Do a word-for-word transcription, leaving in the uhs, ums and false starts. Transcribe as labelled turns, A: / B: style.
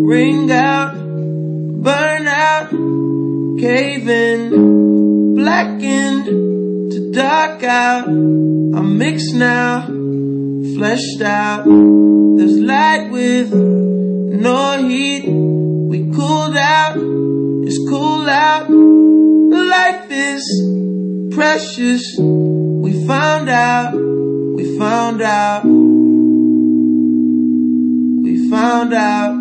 A: ring out, burn out, caving, blackened to dark out. I'm mixed now, fleshed out. There's light with no heat. We cooled out, it's cool out. Life is precious. We found out, we found out, we found out.